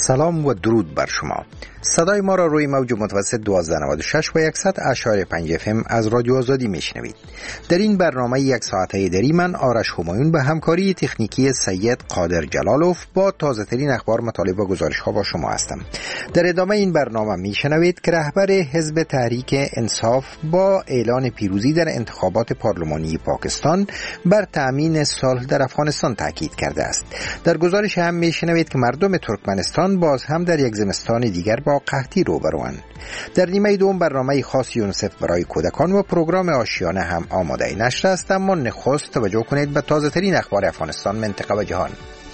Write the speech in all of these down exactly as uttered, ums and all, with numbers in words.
سلام و درود بر شما. صدای ما را روی موج متوسط دوازده نود و شش و صد اشاری پنج اف ام از رادیو آزادی میشنوید. در این برنامه یک ساعته دری من آرش همایون به همکاری تکنیکی سید قادر جلالوف با تازه ترین اخبار، مطالب و گزارش ها با شما هستم. در ادامه این برنامه میشنوید که رهبر حزب تحریک انصاف با اعلان پیروزی در انتخابات پارلمانی پاکستان بر تأمین صلح در افغانستان تاکید کرده است. در گزارش هم میشنوید که مردم ترکمنستان باز هم در یک زمستان دیگر با قحطی روبروند. در نیمه دوم برنامه خاص یونیسف برای کودکان و پروگرام آشیانه هم آماده نشر است، اما نخست توجه کنید به تازه ترین اخبار افغانستان، منطقه و جهان.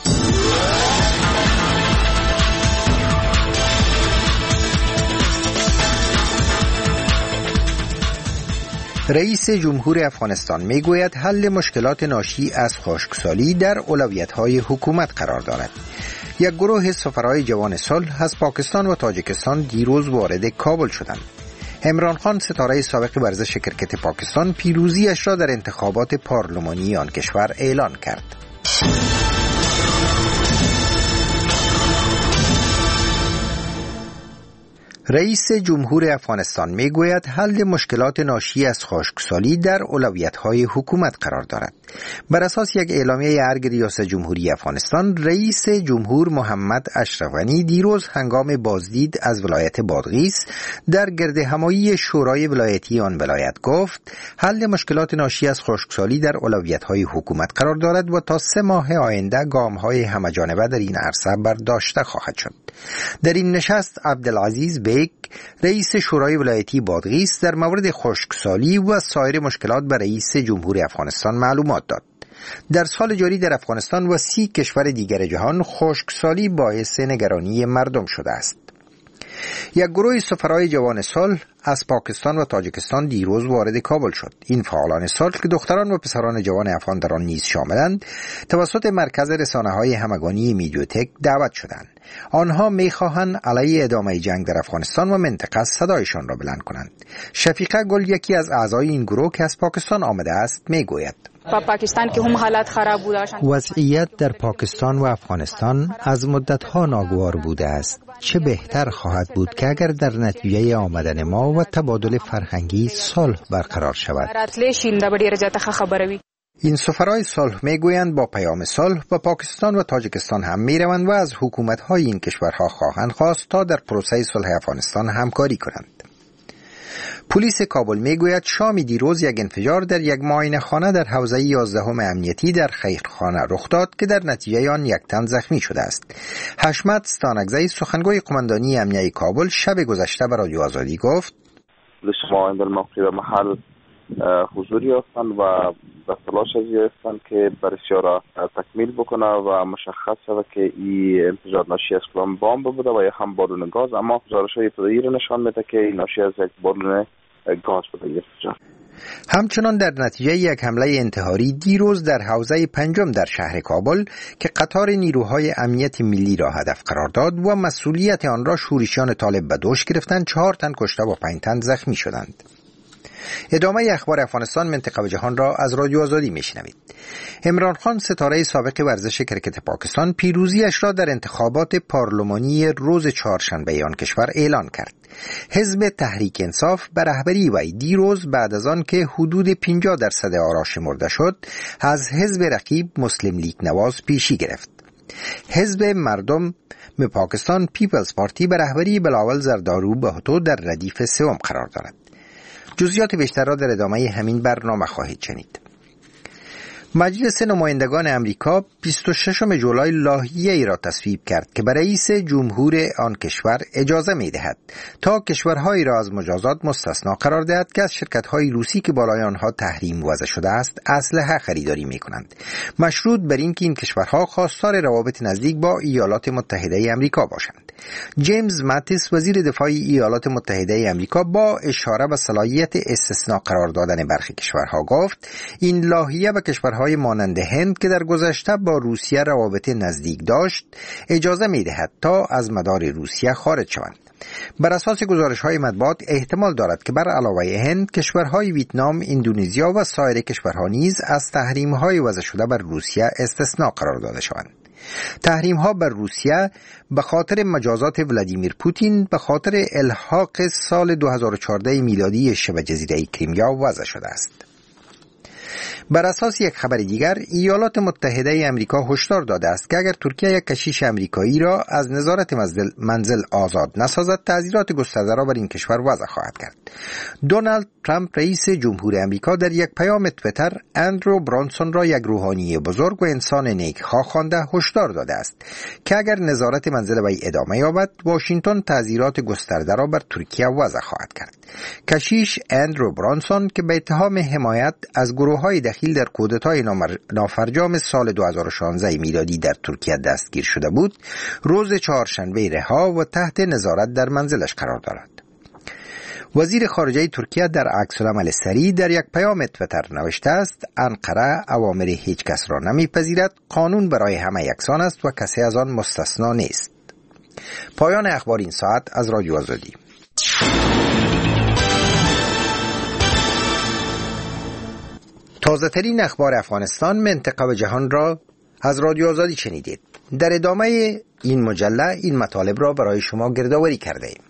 رئیس جمهور افغانستان میگوید حل مشکلات ناشی از خشکسالی در اولویت‌های حکومت قرار دارد. یک گروه سفرای جوان صلح از پاکستان و تاجیکستان دیروز وارد کابل شدند. عمران خان، ستاره سابق ورزش کرکت پاکستان، پیروزیش را در انتخابات پارلمانی آن کشور اعلان کرد. رئیس جمهور افغانستان میگوید حل مشکلات ناشی از خشکسالی در اولویت‌های حکومت قرار دارد. بر اساس یک اعلامیه ارگ ریاست جمهوری افغانستان، رئیس جمهور محمد اشرف غنی دیروز هنگام بازدید از ولایت بادغیس در گردهمایی شورای ولایتی آن ولایت گفت حل مشکلات ناشی از خشکسالی در اولویت‌های حکومت قرار دارد و تا سه ماه آینده گام‌های همه‌جانبه در این عرصه برداشته خواهد شد. در این نشست عبدالعزیز بیگ، رئیس شورای ولایتی بادغیس، در مورد خشکسالی و سایر مشکلات به رئیس جمهور افغانستان معلومات داد. در سال جاری در افغانستان و سی کشور دیگر جهان خشکسالی باعث نگرانی مردم شده است. یک گروه سفرای جوان صلح از پاکستان و تاجیکستان دیروز وارد کابل شد. این فعالان صلح که دختران و پسران جوان افغان در آن نیز شاملند، توسط مرکز رسانه‌های همگانی میدیوتک دعوت شدند. آنها می‌خواهند علیه ادامه جنگ در افغانستان و منطقه صدایشان را بلند کنند. شفیقه گل، یکی از اعضای این گروه که از پاکستان آمده است، میگوید پاکستان که هم حالات خراب بوده، وضعیت در پاکستان و افغانستان از مدت‌ها ناگوار بوده است. چه بهتر خواهد بود که اگر در نتیجه آمدن ما و تبادل فرهنگی صلح برقرار شود. این سفرای صلح میگویند با پیام صلح و پاکستان و تاجیکستان هم میروند و از حکومت‌های این کشورها خواهند خواست تا در پروسه صلح افغانستان همکاری کنند. پلیس کابل میگوید شام دیروز یک انفجار در یک معاینه خانه در حوزه یازدهم امنیتی در خیرخانه رخ داد که در نتیجه آن یک تن زخمی شده است. حشمت ستانکزی، سخنگوی قماندانی امنیتی کابل، شب گذشته به رادیو آزادی گفت شما در موقع محل حضوری هستند و در تلاش هستند که بررسی را تکمیل بکنه و مشخص شود که این انفجار ناشی از کدام بمب بوده و یا هم بالون گاز، اما گزارش‌های ابتدایی را نشان میده که این ناشی از یک بالون گاز بوده انفجار. همچنان در نتیجه یک حمله انتحاری دیروز در حوزه پنجم در شهر کابل که قطار نیروهای امنیت ملی را هدف قرار داد و مسئولیت آن را شورشیان طالب به دوش گرفتند، چهار تن کشته و پنج تن زخمی شدند. ادامه اخبار افغانستان، منطقه و جهان را از رادیو آزادی میشنوید. عمران خان، ستاره سابق ورزش کرکت پاکستان، پیروزیش را در انتخابات پارلمانی روز چهارشنبه آن کشور اعلان کرد. حزب تحریک انصاف به رهبری وی دیروز بعد از آن که حدود پنجاه درصد آرا شمرده شد، از حزب رقیب مسلم لیگ نواز پیشی گرفت. حزب مردم پاکستان پیپلز پارتی به رهبری بلاول زردارو بهتو در ردیف سوم قرار دارد. جزئیات بیشتر را در ادامه همین برنامه خواهید شنید. مجلس نمایندگان امریکا بیست و ششم جولای لایحه‌ای را تصویب کرد که برای رئیس جمهور آن کشور اجازه می‌دهد تا کشورهایی را از مجازات مستثنا قرار دهد که از شرکت‌های روسی که بالای آنها تحریم وضع شده است اسلحه خریداری می‌کنند، مشروط بر اینکه این کشورها خواستار روابط نزدیک با ایالات متحده آمریکا باشند. جیمز ماتیس، وزیر دفاع ایالات متحده آمریکا، با اشاره به صلاحیت استثناء قرار دادن برخی کشورها گفت این لایحه به کشورهای مانند هند که در گذشته با روسیه روابط نزدیک داشت اجازه می‌دهد تا از مدار روسیه خارج شوند. بر اساس گزارش‌های مطبوعات احتمال دارد که بر علاوه هند، کشورهای ویتنام، اندونزیا و سایر کشورها نیز از تحریم‌های وضع شده بر روسیه استثناء قرار داده شوند. تحریم ها بر روسیه به خاطر مجازات ولادیمیر پوتین به خاطر الحاق سال دو هزار و چهارده میلادی شبه جزیره کریمیا وضع شده است. بر اساس یک خبر دیگر، ایالات متحده امریکا هشدار داده است که اگر ترکیه یک کشیش امریکایی را از نظارت منزل, منزل آزاد نسازد، تعزیرات گسترده را بر این کشور وضع خواهد کرد. دونالد ترامپ رئیس جمهور امریکا در یک پیام توییتر اندرو برانسون را یک روحانی بزرگ و انسان نیکخواه خوانده هشدار داده است که اگر نظارت منزل وی ادامه یابد، واشنگتن تعزیرات گسترده را بر ترکیه وضع خواهد کرد. کشیش اندرو برانسون که به اتهام حمایت از گروه‌های دخیل در کودتای نافرجام سال دو هزار و شانزده میلادی در ترکیه دستگیر شده بود، روز چهارشنبه رها و تحت نظارت در منزلش قرار دارد. وزیر خارجه ترکیه در عکس‌العمل سریع در یک پیام توییتر نوشته است: انقره اوامر هیچ کس را نمیپذیرد، قانون برای همه یکسان است و کسی از آن مستثنا نیست. پایان اخبار این ساعت از رادیو آزادی. تازه ترین اخبار افغانستان، منطقه و جهان را از رادیو آزادی شنیدید. در ادامه این مجله این مطالب را برای شما گردآوری کرده ایم.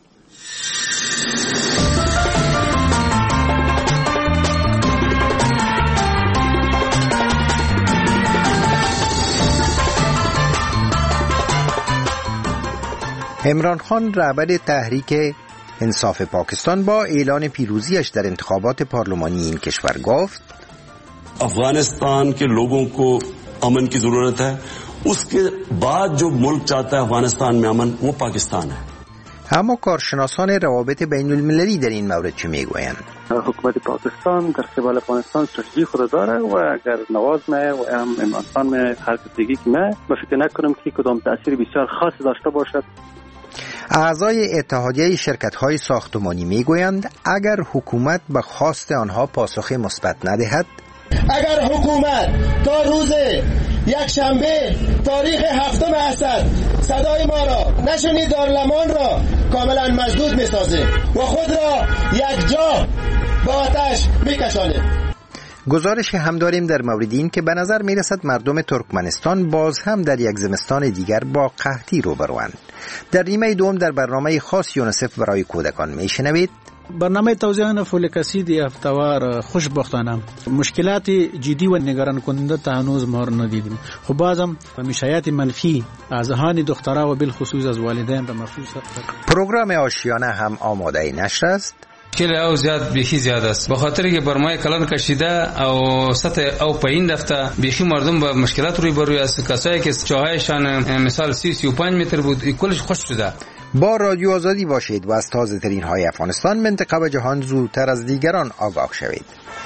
عمران خان رهبر تحریک انصاف پاکستان با اعلان پیروزیش در انتخابات پارلمانی این کشور گفت: افغانستان के लोगों को अमन की जरूरत है, उसके बाद जो मुल्क चाहता है अफगानिस्तान में अमन, वो पाकिस्तान है. اما کارشناسان روابط بین المللی در این مورد چه میگویند؟ حکومت پاکستان در قبال افغانستان استراتژی خود داره و اگر نواز میه و هم عمران میه هر دیگه که میه ما فکر نکنم که کدام تاثیر بسیار خاصی داشته باشد. اعضای اتحادیه شرکت‌های ساختمانی میگویند اگر حکومت به خواست آنها پاسخ مثبت ندهد، اگر حکومت تا روز یک شنبه تاریخ هفتم اسد صدای ما را نشنید، دارالمان را کاملا مسدود میسازه و خود را یک جا با آتش میکشانه. گزارش هم داریم در مورد این که به نظر میرسد مردم ترکمنستان باز هم در یک زمستان دیگر با قحطی روبروند. در نیمه دوم در برنامه خاص یونیسف برای کودکان میشنوید. برنامه توزیع فولیک اسید یافته‌وار خوشبختانه مشکلات جدی و نگران کننده تا هنوز مهر ندیدیم. خب بازم میشایات منفی از ذهن دخترها و بالخصوص از والدین را محسوس است. پروگرام آشیانه هم آماده نشر است. مشکل او زیاد بیخی زیاد است، به خاطر که برمای کلان کشیده او سطح او پایین رفته، بیخی مردم با مشکلات روی بروی است. کسایی که چاهایشان مثال سی سی و پنج متر بود کلش خوش شده. با رادیو آزادی باشید و از تازه ترین های افغانستان، منطقه و جهان زودتر از دیگران آگاه شوید.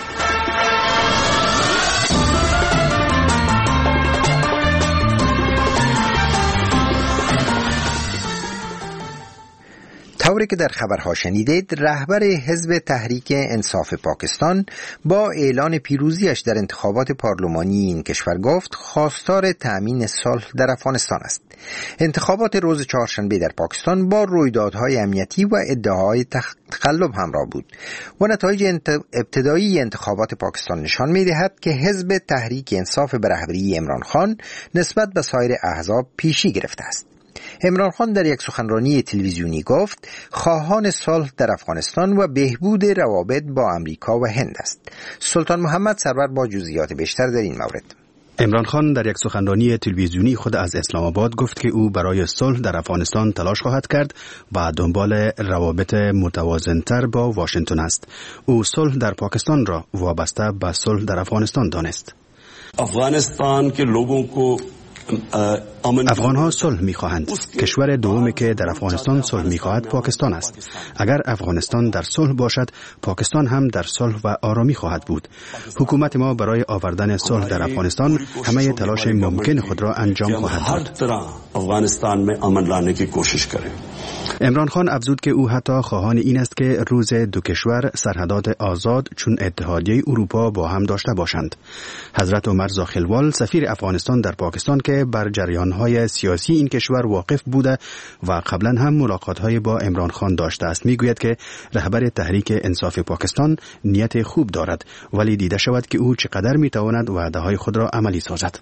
طوری که در خبرها شنیدید، رهبر حزب تحریک انصاف پاکستان با اعلان پیروزیش در انتخابات پارلمانی این کشور گفت خواستار تأمین صلح در افغانستان است. انتخابات روز چهارشنبه در پاکستان با رویدادهای امنیتی و ادعاهای تقلب همراه بود و نتایج ابتدایی انتخابات پاکستان نشان می‌دهد که حزب تحریک انصاف به رهبری عمران خان نسبت به سایر احزاب پیشی گرفته است. عمران خان در یک سخنرانی تلویزیونی گفت خواهان صلح در افغانستان و بهبود روابط با امریکا و هند است. سلطان محمد سرور با جزئیات بیشتر در این مورد. عمران خان در یک سخنرانی تلویزیونی خود از اسلام آباد گفت که او برای صلح در افغانستان تلاش خواهد کرد و دنبال روابط متوازن‌تر با واشنگتن است. او صلح در پاکستان را وابسته به صلح در افغانستان دانست. افغانستان के लोगों को افغان ها صلح می خواهند. کشور دومی که در افغانستان صلح می خواهد پاکستان است. اگر افغانستان در صلح باشد، پاکستان هم در صلح و آرامی خواهد بود. حکومت ما برای آوردن صلح در افغانستان همه تلاش ممکن خود را انجام خواهد داد. افغانستان میں امن لانے کی کوشش کریں. عمران خان افزود که او حتی خواهان این است که روز دو کشور سرحدات آزاد چون اتحادیه اروپا با هم داشته باشند. حضرت عمر زاخلوال سفیر افغانستان در پاکستان که بر جریان‌های سیاسی این کشور واقف بوده و قبلا هم ملاقات‌های با عمران خان داشته است میگوید که رهبر تحریک انصاف پاکستان نیت خوب دارد، ولی دیده شود که او چقدر میتواند وعده‌های خود را عملی سازد.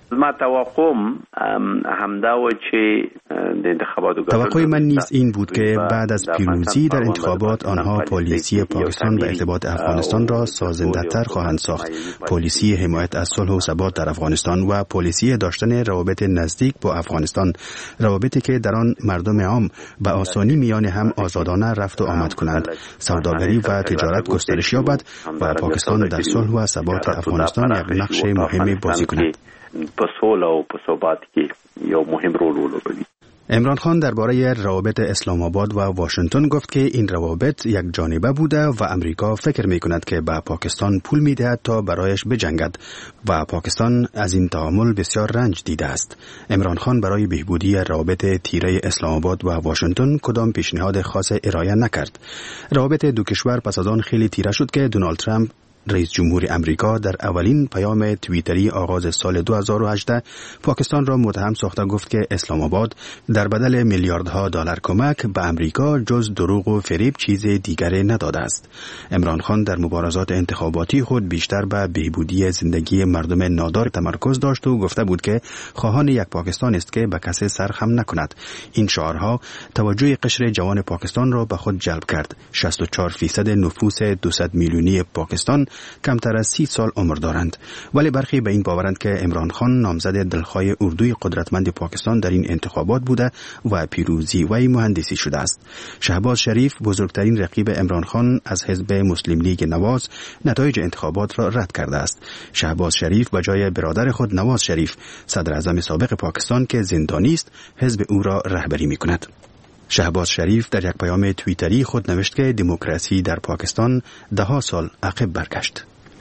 ما توقعم همدا و چې د انتخاباتو توقع من نیز این بود که بعد از پیروزی در انتخابات آنها پالیسی پاکستان به ارتباط افغانستان را سازنده‌تر خواهند ساخت. پالیسی حمایت از صلح و ثبات در افغانستان و پالیسی داشتن روابط نزدیک با افغانستان، روابطی که در آن مردم عام به آسانی میان هم آزادانه رفت و آمد کنند، سوداگری و تجارت گسترش یابد و پاکستان در صلح و ثبات افغانستان یک نقش مهمی بازی کند. په صلح او په ثبات کې یو مهم رول ولوبوي. عمران خان درباره روابط اسلام آباد و واشنگتن گفت که این روابط یک جانبه بوده و امریکا فکر می کند که به پاکستان پول می دهد تا برایش بجنگد و پاکستان از این تعامل بسیار رنج دیده است. عمران خان برای بهبودی روابط تیره اسلام آباد و واشنگتن کدام پیشنهاد خاص ارائه نکرد. روابط دو کشور پس از آن خیلی تیره شد که دونالد ترامپ رئیس جمهور امریکا در اولین پیام توییتری آغاز سال دو هزار و هجده پاکستان را متهم ساخته گفت که اسلام آباد در بدل میلیاردها دلار کمک به امریکا جز دروغ و فریب چیز دیگری نداده است. عمران خان در مبارزات انتخاباتی خود بیشتر به بهبودی زندگی مردم نادار تمرکز داشت و گفته بود که خواهان یک پاکستان است که به کسی سر خم نکند. این شعارها توجه قشر جوان پاکستان را به خود جلب کرد. شصت و چهار درصد نفوس دویست میلیونی پاکستان کمتر از سی سال عمر دارند، ولی برخی به این باورند که عمران خان نامزد دلخواه اردوی قدرتمند پاکستان در این انتخابات بوده و پیروزی وی مهندسی شده است. شهباز شریف بزرگترین رقیب عمران خان از حزب مسلم لیگ نواز نتایج انتخابات را رد کرده است. شهباز شریف به جای برادر خود نواز شریف صدر اعظم سابق پاکستان که زندانی است حزب او را رهبری می‌کند. شهباز شریف در یک پیام توییتری خود نوشت که دموکراسی در پاکستان ده سال عقب برگشت.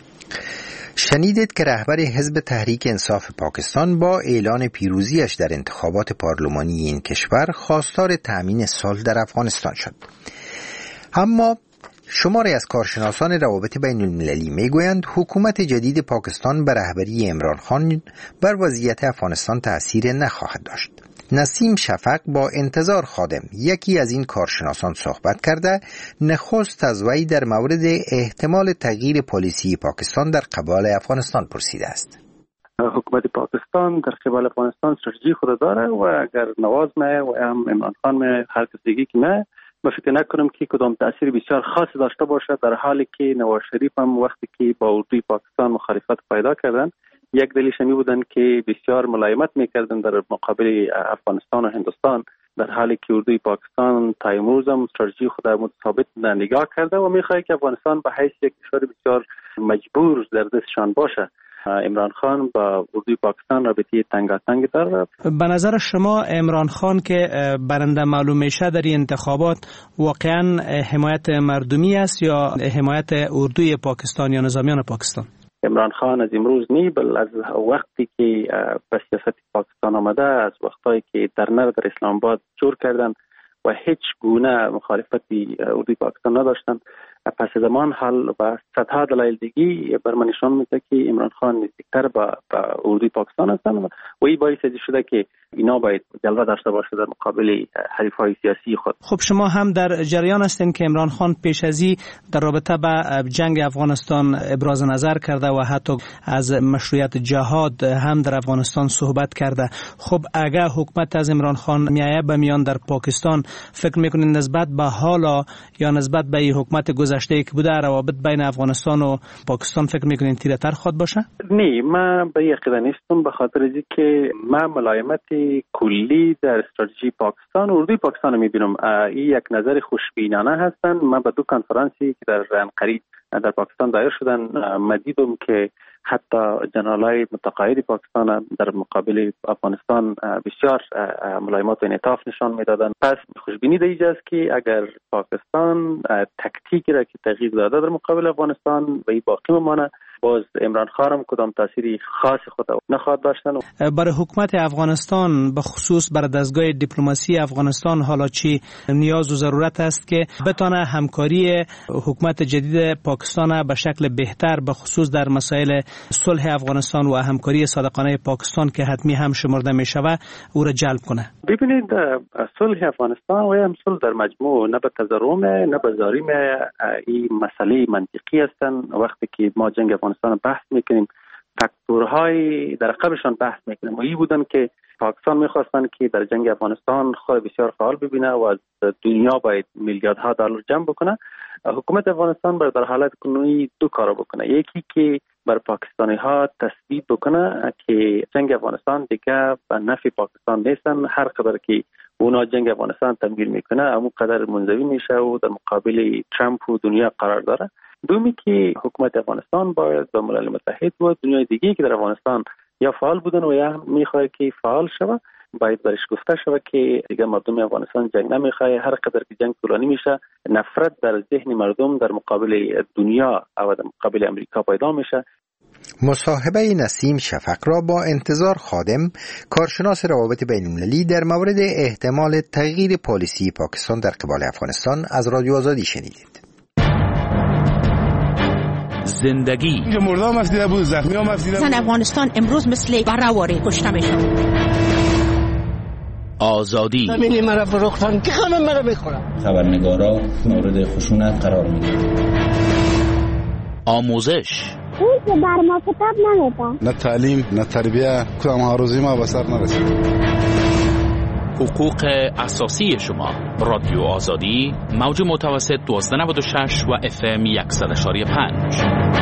شنیدید که رهبر حزب تحریک انصاف پاکستان با اعلان پیروزیش در انتخابات پارلمانی این کشور خواستار تأمین صلح در افغانستان شد. اما شماری از کارشناسان روابط بین المللی می گویند حکومت جدید پاکستان به رهبری عمران خان بر وضعیت افغانستان تأثیر نخواهد داشت. نسیم شفق با انتظار خادم یکی از این کارشناسان صحبت کرده نخست از وی در مورد احتمال تغییر پالیسی پاکستان در قبال افغانستان پرسیده است. حکومت پاکستان در قبال افغانستان استراتژی خود داره و اگر نواز مه و هم عمران خان مه هر کس دیگه که مه من فکر نکنم که کدام تأثیر بسیار خاصی داشته باشه، در حالی که نواز شریف هم وقتی که با اردوی پاکستان مخالفت پیدا کردن یک دلیلش می بودن که بسیار ملایمت میکردن در مقابل افغانستان و هندوستان، در حالی که اردوی پاکستان تا امروز هم استراتژی خود متثابت نگاه کرده و میخواد که افغانستان به حیث یک کشور بسیار مجبور در دستشان باشه. عمران خان با اردوی پاکستان رابطه تنگاتنگ داره. به نظر شما عمران خان که برنده معلوم میشه در این انتخابات واقعا حمایت مردمی است یا حمایت اردوی پاکستان یا نظامیان پاکستان؟ عمران خان از امروز نی بل از وقتی که به سیاست پاکستان آمده، از وقتی که در نر در اسلام آباد جور کردن و هیچ گونه مخالفتی اردوی پاکستان نداشتن، پس زمان حال و صدها دلایل دیگی بر من نشان میده که عمران خان نزدیکتر به اردوی پاکستان هستند و این باعث شده که اینا باید جلوه داشته باشه در مقابل حریفای سیاسی خود. خب شما هم در جریان هستین که عمران خان پیش از این در رابطه با جنگ افغانستان ابراز نظر کرده و حتی از مشروعیت جهاد هم در افغانستان صحبت کرده. خب اگر حکومت از عمران خان میایه به میان در پاکستان، فکر میکنین نسبت به حالا یا نسبت به حکومت گذشته که بوده روابط بین افغانستان و پاکستان فکر میکنین تیره تر خود باشه؟ نه، من به یقین نیستم، به خاطر اینکه من ملایمت کلی در استراتژی پاکستان و اردوی پاکستان میبینم. این یک نظر خوشبینانه هستن. من به دو کنفرانسی که در قریب در پاکستان دایر شدن من دیدم که حتی جنرالای متقاعد پاکستان در مقابل افغانستان بسیار ملایمت و انعطاف نشان میدادن. پس خوشبینی در اینجاست که اگر پاکستان تکتیکی را که تغییر داده در مقابل افغانستان و این باقی بمانه، باز عمران خان کدام تأثیری خاص خود نخواهد داشتن. برای حکومت افغانستان به خصوص برای دستگاه دیپلماسی افغانستان حالا چی نیاز و ضرورت است که بتونه همکاری حکومت جدید پاکستان به شکل بهتر به خصوص در مسائل صلح افغانستان و همکاری صادقانه پاکستان که حتمی هم شمرده می شود او را جلب کنه؟ ببینید صلح افغانستان و هم صلح در مجموع نه به تضرم نه به زاریم این مسئله منطقی هستند. وقتی که ما جنگ افغانستان بحث میکنیم فاکتورهای در عقبشان بحث میکنیم و این بودن که پاکستان میخواستن که در جنگ افغانستان خود بسیار فعال ببینه و از دنیا باید میلیاردها دلار جمع بکنه. حکومت افغانستان باید در حالت کنونی دو کار بکنه. یکی که بر پاکستانی ها تثبیت بکنه که جنگ افغانستان دیگه به نفع پاکستان نیستن، هر قدر که اونا جنگ افغانستان تمویل میکنه اون قدر منزوی میشه و در مقابل ترامپ و دنیا قرار داره. دومی که حکومت افغانستان باید با ملل متحد و دنیای دیگه که در افغانستان یا فعال بودن و یا میخواد که فعال شود باید برش گفته شود که دیگه مردم افغانستان جنگ نمیخواد. هر قدر که جنگ طولانی میشه نفرت در ذهن مردم در مقابل دنیا و در مقابل امریکا پیدا میشه. مصاحبه نسیم شفق را با انتظار خادم، کارشناس روابط بین‌المللی، در مورد احتمال تغییر پالیسی پاکستان در قبال افغانستان از رادیو آزادی شنیدید. زندگی اینجا مردا هم افزیده بود، زخمی هم افزیده بود. زن افغانستان امروز مثل برهواری کشته میشن. آزادی زمینی مرا فروختن که همه مرا بخورن. خبرنگارا مورد خشونت قرار میگیرن. آموزش اون که بر ما کتاب نمیدن. نه تعلیم نه تربیه، کدام ها روزی ما به سر نرسید. حقوق اساسی شما. رادیو آزادی، موج متوسط دوازده نود و شش و اف ام صد و پنج.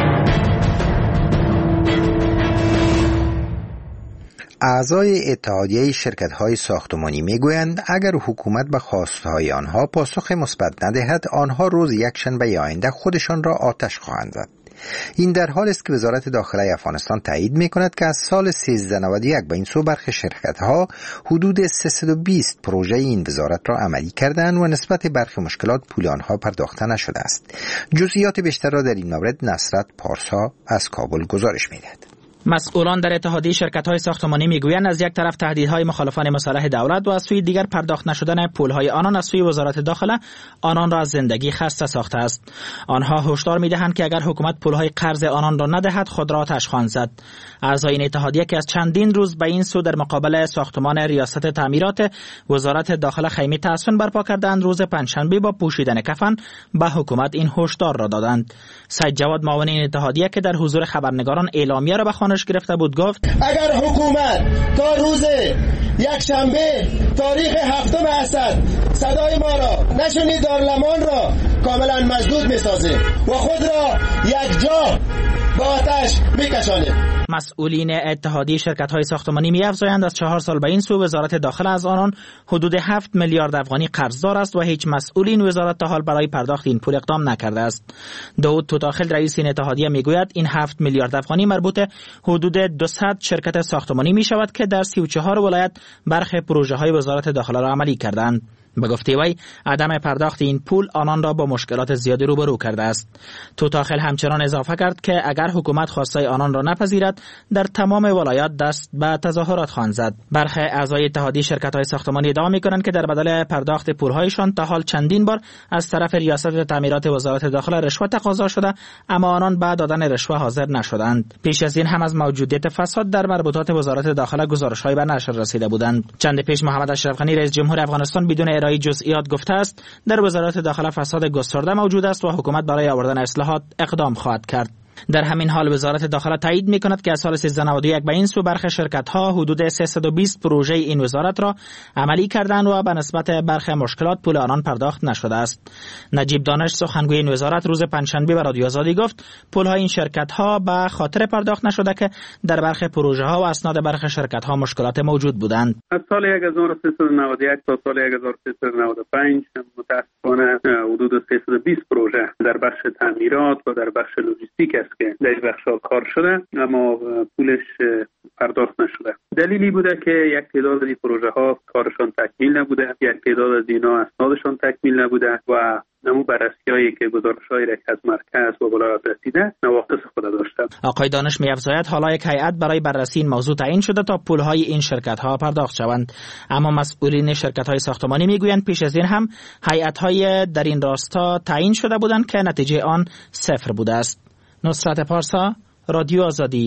اعضای اتحادیه شرکت‌های ساختمانی می‌گویند اگر حکومت به خواست‌های آنها پاسخ مثبت ندهد، آنها روز یکشنبه آینده خودشان را آتش خواهند زد. این در حال است که وزارت داخله افغانستان تایید می‌کند که از سال سیزده نود و یک به این سو برخی شرکت‌ها حدود سیصد و بیست پروژه این وزارت را عملی کردند و نسبت برخی مشکلات پول آنها پرداخته نشده است. جزئیات بیشتر را در این مورد نصرت پارسا از کابل گزارش می‌دهد. مسئولان در اتحادیه شرکت‌های ساختمانی میگویند از یک طرف تهدیدهای مخالفان مصالح دولت و از سوی دیگر پرداخت نشدن پولهای آنان از سوی وزارت داخله آنان را از زندگی خسته ساخته است. آنها هشدار میدهند که اگر حکومت پولهای قرض آنان را ندهد خود را آتش خواهند زد. اعضای این اتحادیه که از چندین روز به این سو در مقابل ساختمان ریاست تعمیرات وزارت داخله خیمه تاسفن برپا کردند، روز پنجشنبه با پوشیدن کفن به حکومت این هشدار را دادند. سید جواد معاون این اتحادیه که در حضور خبرنگاران اعلامیه را به خوانش گرفته بود گفت اگر حکومت تا روز یک شنبه تاریخ هفتم اسد صدای ما را نشنید، دارلمان را کاملا مسدود میسازه و خود را یک جا با آتش میکشانه. مسئولین اتحادیه شرکت‌های ساختمانی می‌افزایند از چهار سال به این سو وزارت داخله از آنان حدود هفت میلیارد افغانی قرضدار است و هیچ مسئول این وزارت تا حال برای پرداخت این پول اقدام نکرده است. داود توتاخل رئیس این اتحادیه میگوید این هفت میلیارد افغانی مربوط حدود دویست شرکت ساختمانی می شود که در سی و چهار ولایت برخی پروژه‌های وزارت داخله را عملی کردند. به گفته وی عدم پرداخت این پول آنان را با مشکلات زیادی روبرو کرده است. توتاخل همچنان اضافه کرد که اگر حکومت خواستای آنان را نپذیرد در تمام ولایات دست به تظاهرات خواهند زد. برخی اعضای اتحادیه شرکت‌های ساختمانی ادعا می‌کنند که در بدل پرداخت پول‌هایشان تا حال چندین بار از طرف ریاست تعمیرات وزارت داخله رشوه تقاضا شده، اما آنان بعد دادن رشوه حاضر نشدند. پیش از این هم از موجودیت فساد در مربوطات وزارت داخله گزارش‌های به نشر رسیده بودند. چند پیش محمد اشرف غنی رئیس جمهور افغانستان بدون ارائه جزئیات گفته است در وزارت داخله فساد گسترده موجود است و حکومت برای آوردن اصلاحات اقدام خواهد کرد. در همین حال وزارت داخله تایید می‌کند که از سال سیزده نود و یک به این سو برخی شرکت‌ها حدود سیصد و بیست پروژه این وزارت را عملی کردند و به نسبت برخی مشکلات پول آنان پرداخت نشده است. نجیب دانش سخنگوی این وزارت روز پنجشنبه به رادیو آزادی گفت پول‌های این شرکت‌ها به خاطر پرداخت نشده که در برخی پروژه‌ها و اسناد برخی شرکت‌ها مشکلات موجود بودند. از سال هزار و سیصد و نود و یک تا سال هزار و سیصد و نود و پنج متأسفانه حدود سیصد و بیست پروژه در بخش تعمیرات و در بخش لوجستیک است که در بخش‌ها کار شده اما پولش پرداخت نشده. دلیلی بوده که یک تعداد از این پروژه‌ها کارشان تکمیل نبوده، یک تعداد از اینا اسنادشان تکمیل نبوده و نمو بررسی‌هایی که گزارش‌هایی را از مرکز و ولایات رسیده نواقص خود داشته. آقای دانش می‌افزاید حالا یک هیئت برای بررسی این موضوع تعیین شده تا پول‌های این شرکت‌ها پرداخت شوند، اما مسئولین شرکت‌های ساختمانی می‌گویند پیش از این هم هیئت‌های در این راستا تعیین شده بودند که نتیجه آن صفر بوده است. نصرت پارسا، رادیو آزادی،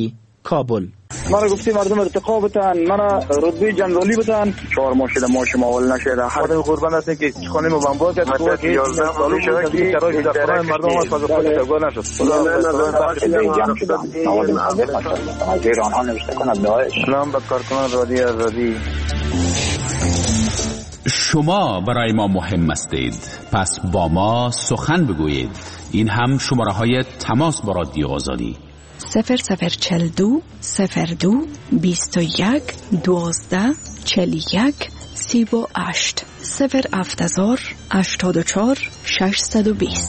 کابل. مرا گفتی مردم ارتقا بتن، مرا رتبه جنرالی بتن، چهار ماه شده ماش ماول نشده. خودم قربان هستم که خانه مو بمبار کرد، تو که یازده سال شده که کرای دفتر مردم از خود تگو نشد. ایران ها نوشته کند داعش. سلام به کارکنان رادیو آزادی. شما برای ما مهم هستید، پس با ما سخن بگویید. این هم شماره های تماس با رادیو آزادی: صفر صفر چل دو صفر دو بیست و یک دوازده چل یک سی و هشت صفر افتزار اشتاد و چار ششصد و بیست.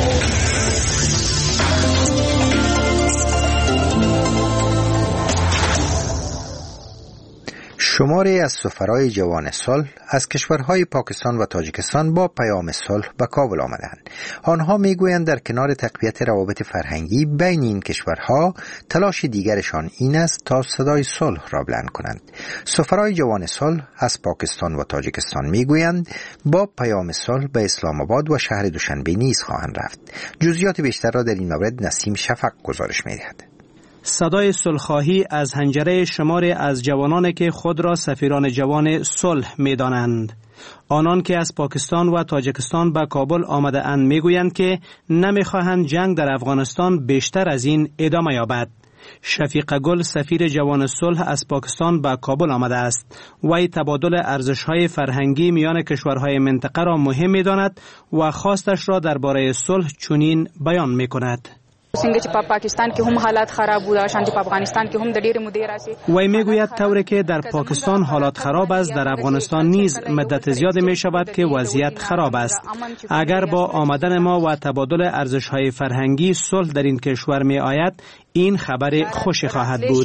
شماری از سفرای جوان صلح از کشورهای پاکستان و تاجیکستان با پیام صلح به کابل آمدند. آنها میگویند در کنار تقویت روابط فرهنگی بین این کشورها، تلاش دیگرشان این است تا صدای صلح را بلند کنند. سفرای جوان صلح از پاکستان و تاجیکستان میگویند با پیام صلح به اسلام آباد و شهر دوشنبه نیز خواهند رفت. جزئیات بیشتر را در این مورد نسیم شفق گزارش می‌دهد. صدای صلح‌خواهی از حنجره شماری از جوانان که خود را سفیران جوان صلح می‌دانند. آنان که از پاکستان و تاجیکستان به کابل آمده اند میگویند که نمی‌خواهند جنگ در افغانستان بیشتر از این ادامه یابد. شفیق گل سفیر جوان صلح از پاکستان به کابل آمده است. وی تبادل ارزش‌های فرهنگی میان کشورهای منطقه را مهم می‌داند و خواستش را درباره صلح چنین بیان می‌کند. څنګه چې په پاکستان کې هم حالات خراب بوده شانتی په افغانستان کې هم د ډېر مودې راځي. وی میگوید طوری که در پاکستان حالات خراب است، در افغانستان نیز مدت زیاد می شود که وضعیت خراب است. اگر با آمدن ما و تبادل ارزش‌های فرهنگی صلح در این کشور می آید، این خبر خوشی خواهد بود.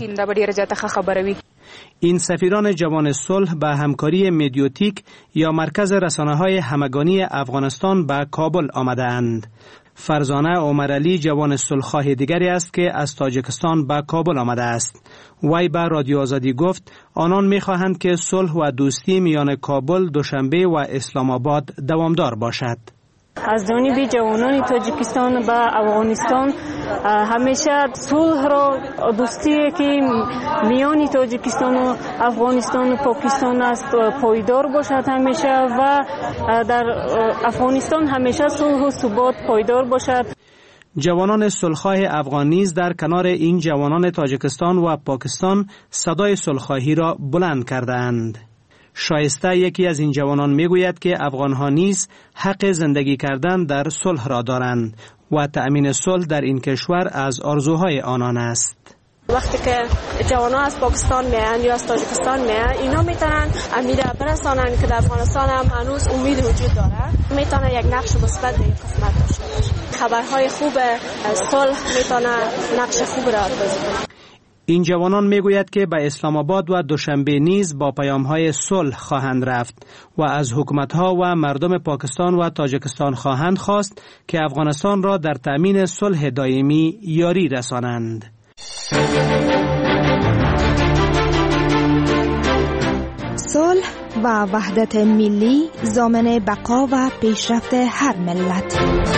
این سفیران جوان صلح به همکاری مدیوتیک یا مرکز رسانه‌های همگانی افغانستان به کابل آمده اند. فرزانه عمرعلی جوان صلح‌خواه دیگری است که از تاجیکستان به کابل آمده است. وی به رادیو آزادی گفت آنان می‌خواهند که صلح و دوستی میان کابل، دوشنبه و اسلام آباد دوامدار باشد. از جانب جوانان تاجیکستان به افغانستان همیشه صلح را، دوستی که میان تاجیکستان و افغانستان و پاکستان است پایدار باشد همیشه و در افغانستان همیشه صلح و ثبات پایدار باشد. جوانان صلح‌خواه افغان نیز در کنار این جوانان تاجیکستان و پاکستان صدای صلح‌خواهی را بلند کردند. شایسته یکی از این جوانان میگوید که افغانها نیز حق زندگی کردن در صلح را دارند و تأمین صلح در این کشور از آرزوهای آنان است. وقتی که جوانان از پاکستان میان یا از تاجیکستان میان، اینا میتونن امید برسانن که در افغانستان هم هنوز امید وجود داره، میتونن یک نقش مثبت در این قسمت داشته باشه. خبرهای خوب صلح میتونه نقش خوب را بازی کنه. این جوانان میگوید که به اسلام آباد و دوشنبه نیز با پیام‌های صلح خواهند رفت و از حکومت‌ها و مردم پاکستان و تاجیکستان خواهند خواست که افغانستان را در تأمین صلح دائمی یاری رسانند. صلح و وحدت ملی ضامن بقا و پیشرفت هر ملت.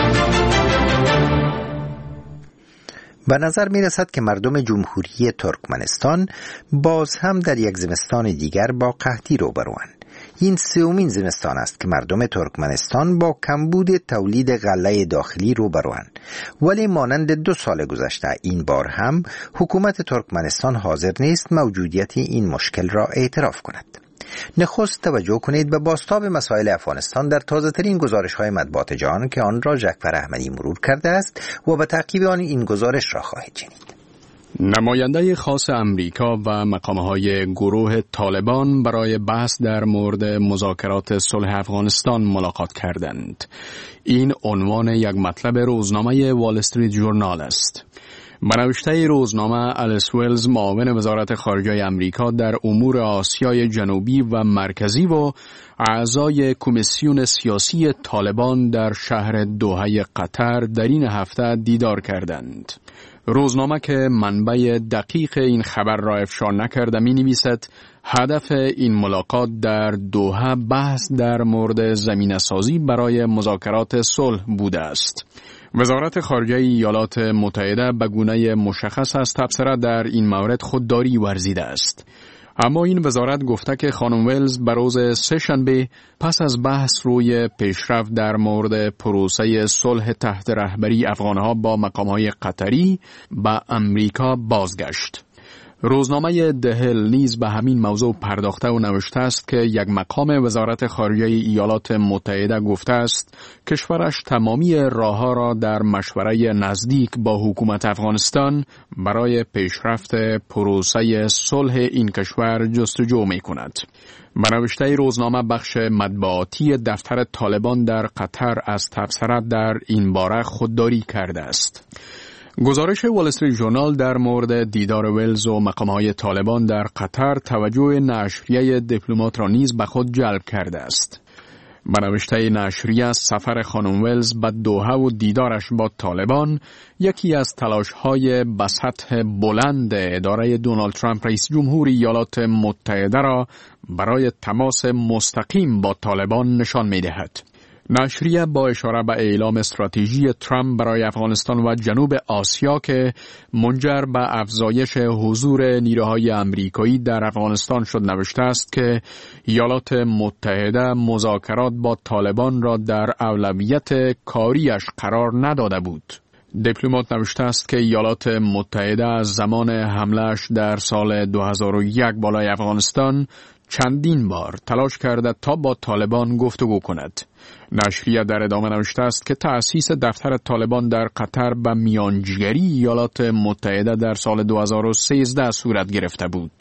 به نظر می رسد که مردم جمهوری ترکمنستان باز هم در یک زمستان دیگر با قحطی روبروند. این سومین زمستان است که مردم ترکمنستان با کمبود تولید غله داخلی روبروند، ولی مانند دو سال گذشته این بار هم حکومت ترکمنستان حاضر نیست موجودیت این مشکل را اعتراف کند. نخست توجه کنید به بازتاب مسائل افغانستان در تازه ترین گزارش های مطبوعات جهان که آن را جعفر احمدی مرور کرده است و به تعقیب آن این گزارش را خواهید شنید. نماینده خاص امریکا و مقامهای گروه طالبان برای بحث در مورد مذاکرات صلح افغانستان ملاقات کردند. این عنوان یک مطلب روزنامه وال استریت جورنال است. بنوشته روزنامه الیس ویلز، معاون وزارت خارجه امریکا در امور آسیای جنوبی و مرکزی و اعضای کمیسیون سیاسی طالبان در شهر دوحه قطر در این هفته دیدار کردند. روزنامه که منبع دقیق این خبر را افشا نکرده می نویسد هدف این ملاقات در دوحه بحث در مورد زمینه‌سازی برای مذاکرات صلح بوده است. وزارت خارجه ایالات متحده به گونه مشخص از تبصره در این مورد خودداری ورزیده است. اما این وزارت گفته که خانم ویلز به روز سه‌شنبه پس از بحث روی پیشرفت در مورد پروسه صلح تحت رهبری افغانها با مقام‌های قطری به امریکا بازگشت. روزنامه دهل نیز به همین موضوع پرداخته و نوشته است که یک مقام وزارت خارجه ایالات متحده گفته است کشورش تمامی راه‌ها را در مشوره نزدیک با حکومت افغانستان برای پیشرفت پروسه صلح این کشور جستجو می‌کند. به نوشته روزنامه بخش مطبوعاتی دفتر طالبان در قطر از تبصره در این باره خودداری کرده است. گزارش وال استریت ژورنال در مورد دیدار ویلز و مقام‌های طالبان در قطر توجه نشریه دیپلمات را نیز به خود جلب کرده است. به نوشته نشریه سفر خانم ویلز به دوحه و دیدارش با طالبان یکی از تلاش‌های به سطح بلند اداره دونالد ترامپ رئیس جمهور ایالات متحده را برای تماس مستقیم با طالبان نشان می‌دهد. نشریه با اشاره به اعلام استراتژی ترامپ برای افغانستان و جنوب آسیا که منجر به افزایش حضور نیروهای آمریکایی در افغانستان شد نوشته است که ایالات متحده مذاکرات با طالبان را در اولویت کاریش قرار نداده بود. دیپلمات نوشته است که ایالات متحده از زمان حمله‌اش در سال دو هزار و یک بالای افغانستان چندین بار تلاش کرده تا با طالبان گفتگو کند. نشریه در ادامه نوشته است که تأسیس دفتر طالبان در قطر به میانجیگری ایالات متحده در سال دو هزار و سیزده صورت گرفته بود.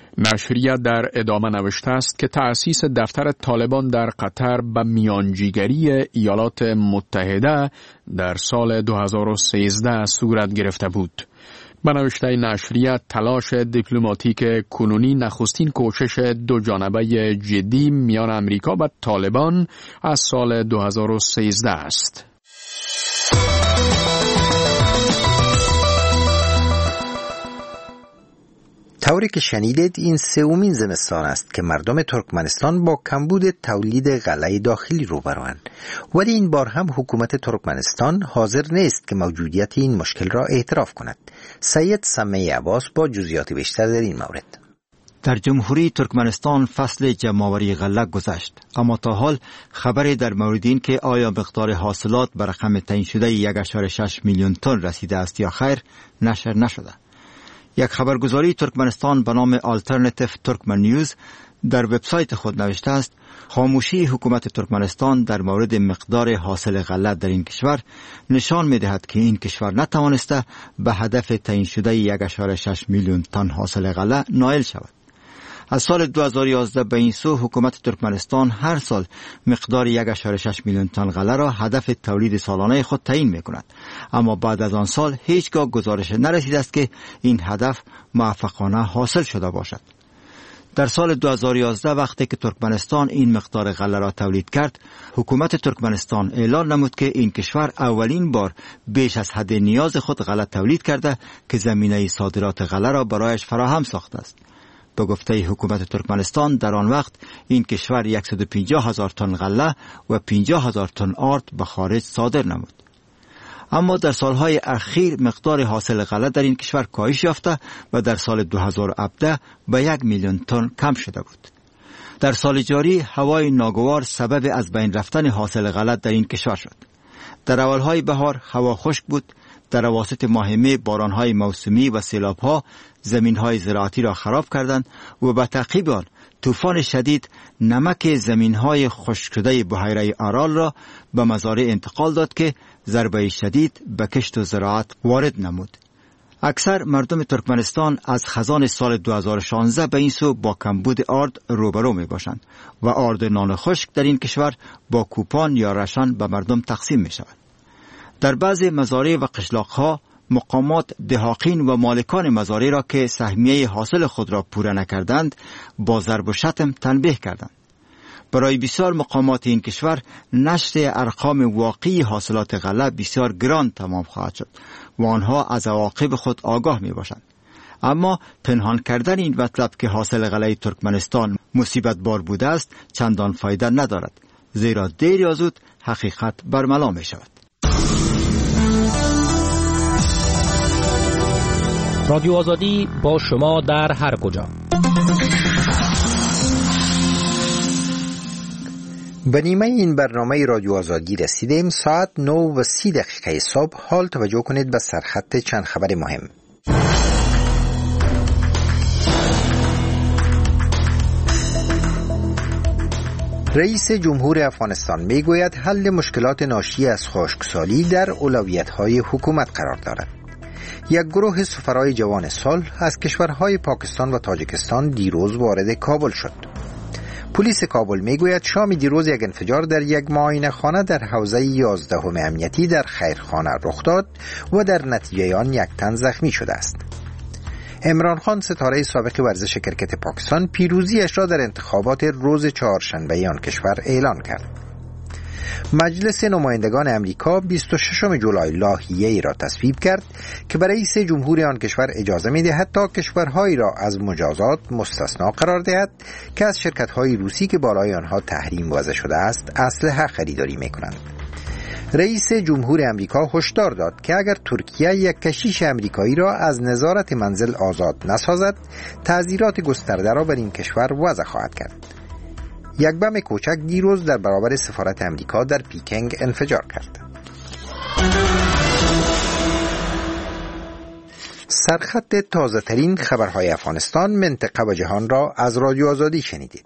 نشریه در ادامه نوشته است که تأسیس دفتر طالبان در قطر به میانجیگری ایالات متحده در سال دو هزار و سیزده صورت گرفته بود. به نوشته نشریه تلاش دیپلماتیک کنونی نخستین کوشش دو جانبه جدی میان امریکا و طالبان از سال دو هزار و سیزده است. طوری که شنیدید این سومین زمستان است که مردم ترکمنستان با کمبود تولید غله داخلی روبروند، ولی این بار هم حکومت ترکمنستان حاضر نیست که موجودیت این مشکل را اعتراف کند. سید سمه عباس با جزئیات بیشتر در این مورد. در جمهوری ترکمنستان فصل جمع‌آوری غله گذشت، اما تا حال خبری در مورد این که آیا مقدار حاصلات به رقم تعیین شده یک و شش میلیون تن رسیده است یا خیر نشر نشده. یک خبرگزاری ترکمنستان به نام آلترناتیو ترکمن نیوز در وبسایت خود نوشته است خاموشی حکومت ترکمنستان در مورد مقدار حاصل غله در این کشور نشان می‌دهد که این کشور نتوانسته به هدف تعیین شده یک و شش میلیون تن حاصل غله نائل شود. از سال دو هزار و یازده به این سو حکومت ترکمنستان هر سال مقدار یک و شش میلیون تن غله را هدف تولید سالانه خود تعیین می‌کند، اما بعد از آن سال هیچگاه گزارش نرسیده است که این هدف موفقانه حاصل شده باشد. در سال دو هزار و یازده وقتی که ترکمنستان این مقدار غله را تولید کرد، حکومت ترکمنستان اعلان نمود که این کشور اولین بار بیش از حد نیاز خود غله تولید کرده که زمینه صادرات غله را برایش فراهم ساخته است. به گفته حکومت ترکمنستان در آن وقت این کشور صد و پنجاه هزار تن غله و پنجاه هزار تن آرد به خارج صادر نمود. اما در سالهای اخیر مقدار حاصل غله در این کشور کاهش یافته و در سال دو هزار و هفده به یک میلیون تن کم شده بود. در سال جاری هوای ناگوار سبب از بین رفتن حاصل غله در این کشور شد. در اولهای بهار هوا خشک بود. در اواسط ماه می بارانهای موسمی و سیلابها زمینهای زراعتی را خراب کردند و به تعقیب آن طوفان شدید نمک زمینهای خشک شده بحیره آرال را به مزارع انتقال داد که ضربه شدید به کشت و زراعت وارد نمود. اکثر مردم ترکمنستان از خزان سال دو هزار و شانزده به این سو با کمبود آرد روبرو می باشند و آرد نان خشک در این کشور با کوپان یا رشن به مردم تقسیم می شود. در بعضی مزارع و قشلاق‌ها مقامات دهاقین و مالکان مزارع را که سهمیه حاصل خود را پوره نکردند با ضرب و شتم تنبیه کردند. برای بسیار مقامات این کشور نشر ارقام واقعی حاصلات غله بسیار گران تمام خواهد شد و آنها از عواقب خود آگاه می باشند. اما پنهان کردن این مطلب که حاصل غله ترکمنستان مصیبت بار بوده است چندان فایده ندارد، زیرا دیر یا زود حقیقت برملا می شود. رادیو آزادی با شما در هر کجا. به نیمه این برنامه رادیو آزادی رسیدیم. ساعت نه و سی دقیقه صبح. حال توجه کنید به سرخط چند خبر مهم. رئیس جمهور افغانستان میگوید حل مشکلات ناشی از خشکسالی در اولویت‌های حکومت قرار دارد. یک گروه سفرای جوان سال از کشورهای پاکستان و تاجیکستان دیروز وارد کابل شد. پلیس کابل میگوید شام دیروز یک انفجار در یک معاینه خانه در حوزه یازدهم امنیتی در خیرخانه رخ داد و در نتیجه آن یک تن زخمی شده است. عمران خان ستاره سابق ورزش کرکت پاکستان پیروزیش را در انتخابات روز چهارشنبه آن کشور اعلان کرد. مجلس نمایندگان امریکا بیست و ششم جولای لایحه‌ای را تصویب کرد که برای رئیس جمهور آن کشور اجازه می‌دهد تا کشورهایی را از مجازات مستثنا قرار دهد که از شرکت‌های روسی که بالای آنها تحریم وضع شده است اسلحه خریداری می‌کنند. رئیس جمهور امریکا هشدار داد که اگر ترکیه یک کشیش امریکایی را از نظارت منزل آزاد نسازد، تعزیرات گسترده را بر این کشور وضع خواهد کرد. یک بم کوچک دیروز در برابر سفارت امریکا در پیکنگ انفجار کرد. سرخط تازه ترین خبرهای افغانستان، منطقه و جهان را از رادیو آزادی شنیدید.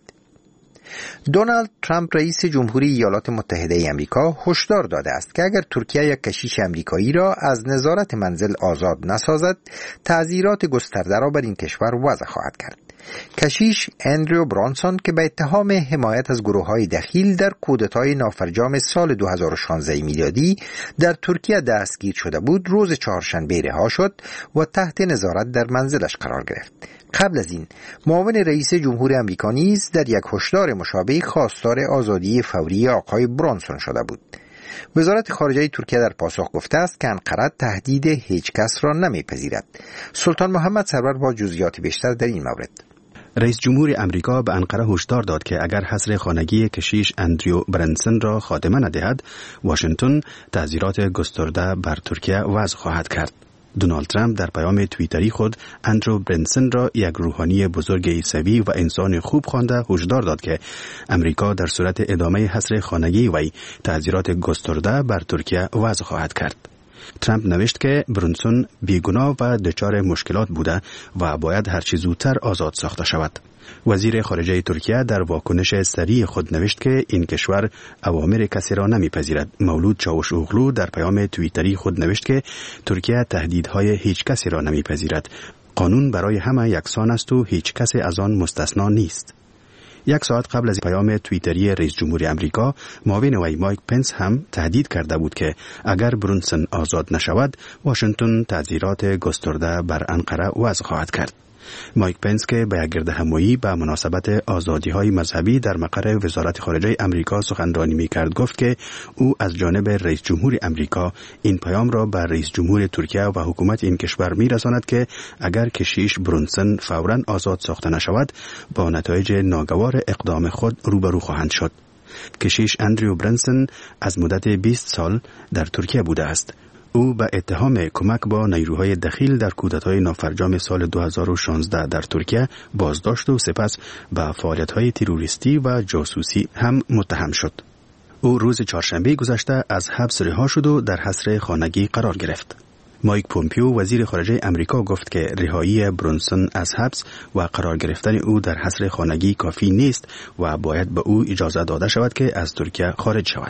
دونالد ترامپ رئیس جمهوری ایالات متحده امریکا هشدار داده است که اگر ترکیه یک کشیش امریکایی را از نظارت منزل آزاد نسازد، تعزیرات گسترده را بر این کشور وضع خواهد کرد. کشیش اندریو برانسون که به اتهام حمایت از گروه‌های دخیل در کودتای نافرجام سال دو هزار و شانزده میلادی در ترکیه دستگیر شده بود، روز چهارشنبه رها شد و تحت نظارت در منزلش قرار گرفت. قبل از این معاون رئیس جمهور امریکا نیز در یک هشدار مشابه خواستار آزادی فوری آقای برانسون شده بود. وزارت خارجه ترکیه در پاسخ گفته است که انقره تهدید هیچ کس را نمیپذیرد. سلطان محمد سرور با جزئیات بیشتر در این مورد. رئیس جمهور امریکا به انقره هشدار داد که اگر حصر خانگی کشیش اندریو برانسون را خاتمه ندهد، واشنگتن تعزیرات گسترده بر ترکیه وضع خواهد کرد. دونالد ترامپ در پیام توییتری خود اندریو برانسون را یک روحانی بزرگ عیسوی و انسان خوب خوانده هشدار داد که امریکا در صورت ادامه حصر خانگی وی تعزیرات گسترده بر ترکیه وضع خواهد کرد. ترامپ نوشت که برانسون بیگناه و دچار مشکلات بوده و باید هرچی زودتر آزاد ساخته شود. وزیر خارجه ترکیه در واکنش سریع خود نوشت که این کشور اوامر کسی را نمیپذیرد. مولود چاوشوغلو در پیام توییتری خود نوشت که ترکیه تهدیدهای هیچ کسی را نمیپذیرد. قانون برای همه یکسان است و هیچ کسی از آن مستثنا نیست. یک ساعت قبل از پیام توییتری رئیس جمهور امریکا، معاون وی مایک پنس هم تهدید کرده بود که اگر برانسون آزاد نشود، واشنگتن تعزیرات گسترده بر انقره وضع خواهد کرد. مایک پنس که به یک گردهمایی به مناسبت آزادی‌های مذهبی در مقر وزارت خارجه امریکا سخنرانی می‌کرد، گفت که او از جانب رئیس جمهور امریکا این پیام را به رئیس جمهور ترکیه و حکومت این کشور می‌رساند که اگر کشیش برانسون فوراً آزاد ساخته نشود، با نتایج ناگوار اقدام خود روبرو خواهند شد. کشیش اندریو برانسون از مدت بیست سال در ترکیه بوده است. او به اتهام کمک با نیروهای دخیل در کودتای نافرجام سال دو هزار و شانزده در ترکیه بازداشت و سپس به فعالیت‌های تروریستی و جاسوسی هم متهم شد. او روز چهارشنبه گذشته از حبس رها شد و در حصر خانگی قرار گرفت. مایک پومپیو وزیر خارجه امریکا گفت که رهایی برانسون از حبس و قرار گرفتن او در حصر خانگی کافی نیست و باید به او اجازه داده شود که از ترکیه خارج شود.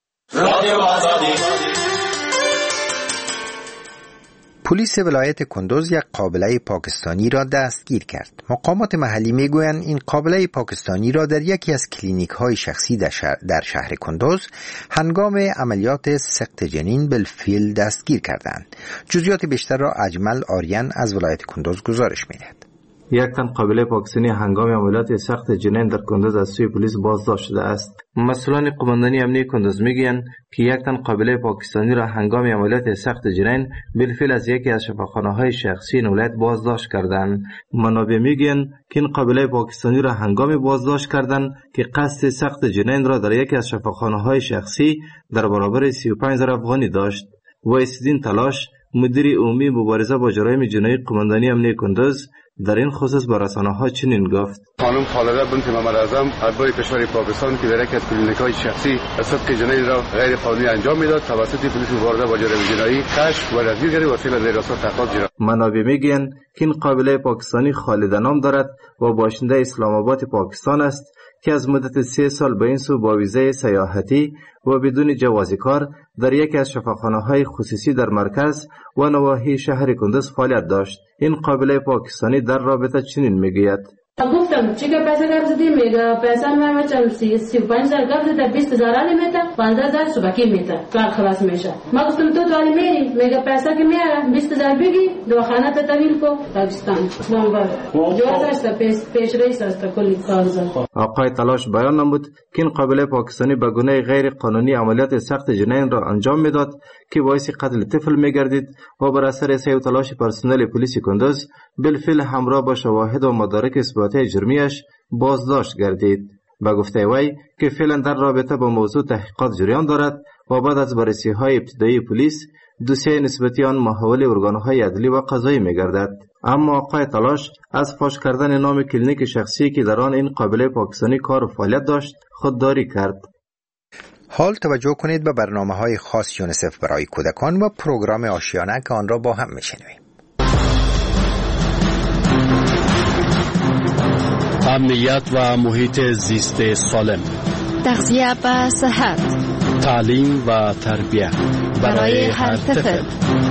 پلیس ولایت کندوز یک قابله پاکستانی را دستگیر کرد. مقامات محلی میگویند این قابله پاکستانی را در یکی از کلینیک های شخصی در شهر, در شهر کندوز هنگام عملیات سقط جنین بالفعل دستگیر کردند. جزئیات بیشتر را اجمل آریان از ولایت کندوز گزارش می‌دهد. یک تن قابله پاکستانی هنگام عملیات سخت جنین در کندوز از سوی پلیس بازداشت شده است. مسئولان قماندانی امنیتی کندوز میگویند که یک تن قابله پاکستانی را هنگام عملیات سخت جنین بالفعل از یکی از شفاخانه‌های شخصی این ولایت بازداشت کردند. منابع میگویند که این قابله پاکستانی را هنگام بازداشت کردند که قصد سخت جنین را در یکی از شفاخانه‌های شخصی در برابر سی و پنج هزار افغانی داشت. و استدین تلاش مدیر عمومی مبارزه با جرایم جنایی قماندانی امنیه کندوز در این خصوص با رسانه‌ها چنین گفت: خانم خالده بنت محمد اعظم ارباب کشور پاکستان که در یک از کلینیک‌های شخصی صدق جنایی را غیر قانونی انجام میداد توسط پلیس مبارزه با جرایم جنایی کشف و دستگیر کرده و وسیله به راست تحقیقات جرا. منابع میگن که این قابله پاکستانی خالده نام دارد و باشنده اسلام آباد پاکستان است که از مدت سه سال به این سو با ویزای سیاحتی و بدون جواز کار در یکی از شفاخانه‌های خصوصی در مرکز و نواحی شهر کندوز فعالیت داشت. این قابله پاکستانی در رابطه چنین میگوید: گفتم چه که پیسه قبض دی میگه پیسه من بچم سی سی و پنج هزار قبض ده بیست هزار علی میته پانزده هزار صبحی میته کار خلاص میشه. ما گفتم تو تو علی میری میگه پیسه که میاره بیست هزار بگی دواخانه تا تحویل کو پاکستان اسلام آباد جواز است پیش پیش رئیس است کلی کارزار. آقای تلاش بیان نمود که این قابله پاکستانی به گونه غیر قانونی عملیات سخت جنایی را انجام میداد که باعث قتل طفل میگردید و بر اثر سعی و تلاش پرسنل پلیس کندوز بالفعل همراه با شواهد و مدارک اثباتی جرمیش بازداشت گردید. و گفته وی که فعلا در رابطه با موضوع تحقیقات جریان دارد و بعد از بررسی های ابتدایی پلیس دوسیه نسبتی آن محول ارگانهای عدلی و قضایی میگردد. اما آقای تلاش از فاش کردن نام کلینیک شخصی که در آن این قابله پاکستانی کار و فعالیت داشت خودداری کرد. حال توجه کنید به برنامه‌های خاص یونیسف برای کودکان و پروگرام آشیانه که آن را با هم میشنویم. امنیت و محیط زیست سالم، تغذیه و صحت، تعلیم و تربیت برای هر طفل.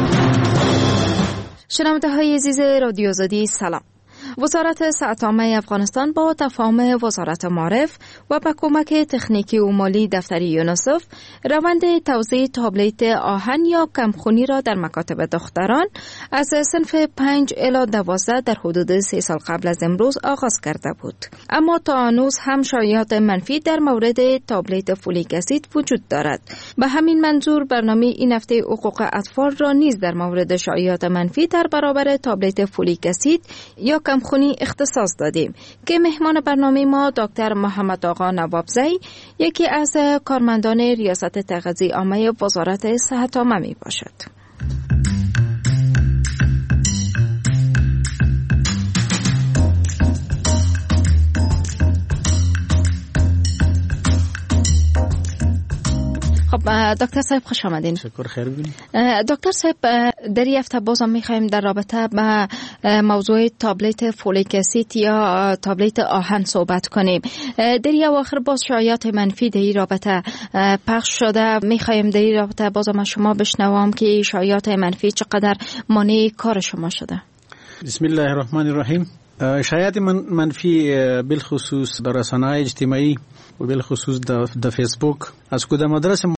شنونده های عزیز رادیو آزادی سلام. وزارت صحت عامه افغانستان با تفاهم وزارت معارف و با کمک تکنیکی و مالی دفتر یونیسف روند توزیع تابلت آهن یا کمخونی را در مکاتب دختران از صنف پنج الی دوازده در حدود سه سال قبل از امروز آغاز کرده بود. اما تا هنوز هم شایعات منفی در مورد تابلت فولیک اسید وجود دارد. به همین منظور برنامه این هفته حقوق اطفال را نیز در مورد شایعات منفی در برابر تابلت فولیک اسید یا کمخونی اختصاص دادیم که مهمان برنامه ما دکتر محمد آقا نوابزی یکی از کارمندان ریاست تغذیه عامه وزارت صحت عامه می باشد. خب دکتر صاحب خوش آمدین. شکر، خیر ببینید. دکتر صاحب در این هفته بازم می‌خوایم در رابطه با موضوع تابلت فولیک اسید یا تابلت آهن صحبت کنیم. در این اواخر باز شایعات منفی در این رابطه پخش شده. می‌خوایم در این رابطه بازم از شما بشنوم که شایعات منفی چقدر مانع کار شما شده. بسم الله الرحمن الرحیم. شایعات منفی بالخصوص در رسانه‌های اجتماعی و بالخصوص در فیسبوک از کدام مدرسه